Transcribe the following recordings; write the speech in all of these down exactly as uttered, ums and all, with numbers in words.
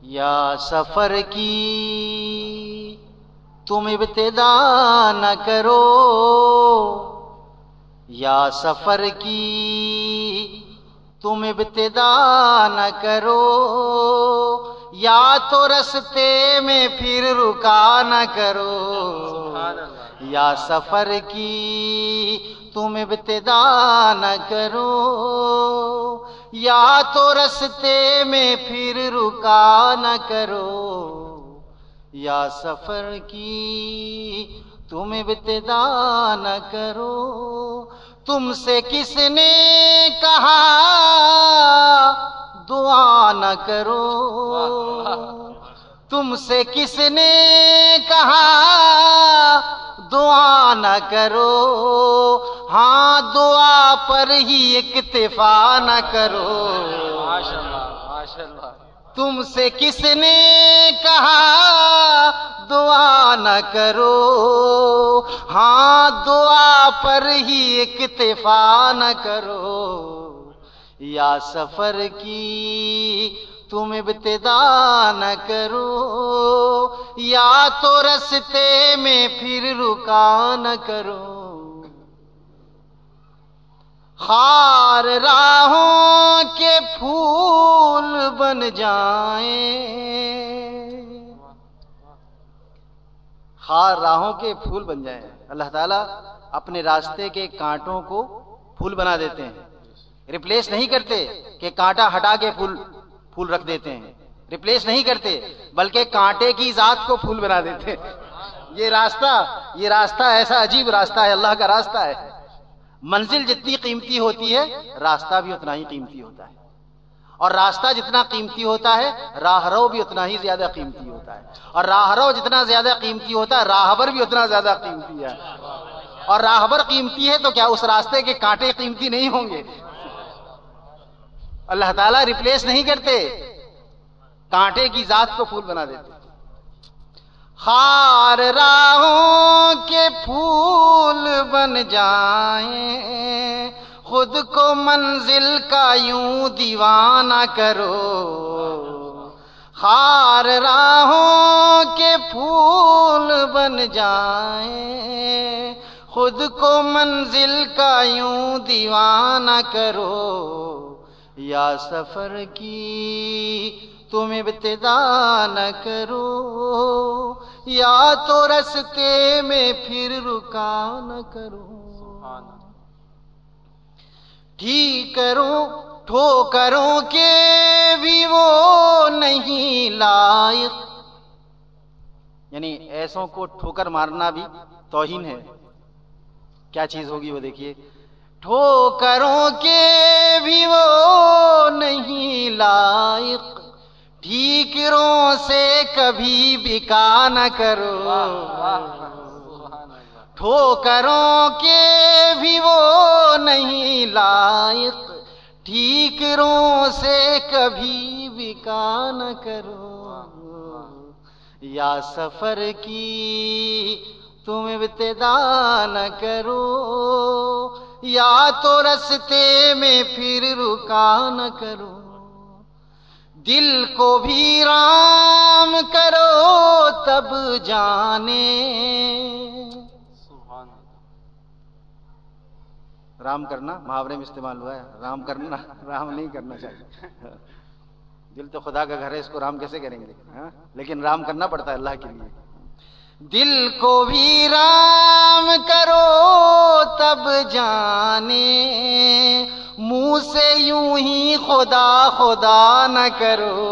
یا سفر کی تم ابتدا نہ کرو، یا سفر کی تم ابتدا نہ کرو، یا تو رستے میں پھر رکا نہ کرو۔ یا سفر کی تم ابتدا نہ کرو، یا تو رستے میں پھر رکا نہ کرو۔ یا سفر کی تم ابتدا نہ کرو، تم سے کس نے کہا دعا نہ کرو، تم سے کس نے کہا دعا نہ کرو، ہاں دعا پر ہی اکتفا نہ کرو۔ تم سے کس نے کہا دعا نہ کرو، ہاں دعا پر ہی اکتفا نہ کرو۔ یا سفر کی تم ابتدا نہ کرو، یا تو رستے میں پھر رکا نہ کرو۔ خار راہوں کے پھول بن جائیں، خار راہوں کے پھول بن جائیں۔ اللہ تعالیٰ اپنے راستے کے کانٹوں کو پھول بنا دیتے ہیں، ریپلیس نہیں کرتے کہ کانٹا ہٹا کے پھول پھول رکھ دیتے ہیں، ریپلیس نہیں کرتے بلکہ کانٹے کی ذات کو پھول بنا دیتے ہیں۔ یہ راستہ یہ راستہ ایسا عجیب راستہ ہے، اللہ کا راستہ ہے۔ منزل جتنی قیمتی ہوتی ہے راستہ بھی اتنا ہی قیمتی ہوتا ہے، اور راستہ جتنا قیمتی ہوتا ہے راہرو بھی اتنا ہی زیادہ قیمتی ہوتا ہے، اور راہرو جتنا زیادہ قیمتی ہوتا ہے راہبر بھی اتنا زیادہ قیمتی ہے۔ اور راہبر قیمتی ہے تو کیا اس راستے کے کانٹے قیمتی نہیں ہوں گے؟ اللہ تعالیٰ ریپلیس نہیں کرتے، کانٹے کی ذات کو پھول بنا دیتے۔ خار راہوں کے پھول بن جائیں، خود کو منزل کا یوں دیوانہ کرو۔ خار راہوں کے پھول بن جائیں، خود کو منزل کا یوں دیوانہ کرو۔ یا سفر کی تم ابتدا نہ کرو، یا تو رستے میں پھر رکا نہ کرو۔ ٹھیک کرو ٹھوکروں کے بھی وہ نہیں لائق، یعنی ایسوں کو ٹھوکر مارنا بھی توہین ہے۔ کیا چیز ہوگی وہ دیکھیے، ٹھوکروں کے بھی وہ نہیں لائق، ٹھیکروں سے کبھی بکا نہ کرو۔ ٹھوکروں کے بھی وہ نہیں لائق، ٹھیکروں سے کبھی بکا نہ کرو۔ یا سفر کی تم ابتدا نہ کرو، یا تو رستے میں پھر رکا نہ کرو۔ دل کو بھی رام کرو تب جانے، رام کرنا محاورے میں استعمال ہوا ہے، رام کرنا رام نہیں کرنا چاہیے۔ دل تو خدا کا گھر ہے، اس کو رام کیسے کریں گے؟ لیکن رام کرنا پڑتا ہے اللہ کے لیے۔ دل کو بھی رام کرو تب جانے، منہ سے یوں ہی خدا خدا نہ کرو۔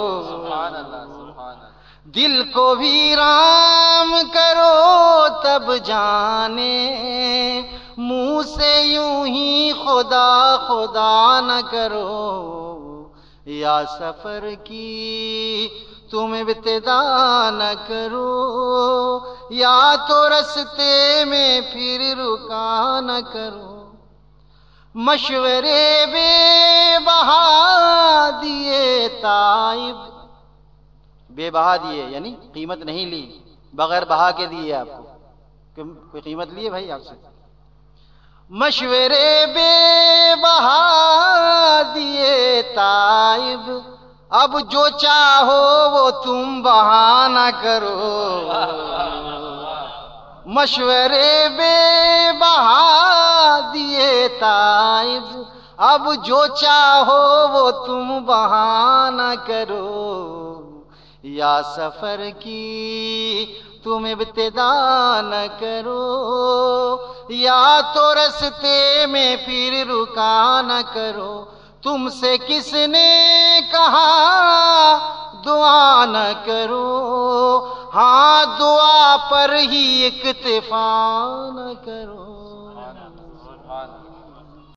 دل کو بھی رام کرو تب جانے، منہ سے یوں ہی خدا خدا نہ کرو۔ یا سفر کی تم ابتدا نہ کرو، یا تو رستے میں پھر رکا نہ کرو۔ مشورے بے بہا دیے تائب، بے بہا دیے یعنی قیمت نہیں لی، بغیر بہا کے دیے آپ کو، کوئی قیمت لیے بھائی آپ سے؟ مشورے بے بہا دیے تائب، اب جو چاہو وہ تم بہانہ کرو، مشورے بے بہا دیے تائب، اب جو چاہو وہ تم بہانہ کرو، یا سفر کی تم ابتدا نہ کرو، یا تو رستے میں پھر رکا نہ کرو، تم سے کس نے کہا دعا نہ کرو، ہاں دعا پر ہی اکتفا نہ کرو۔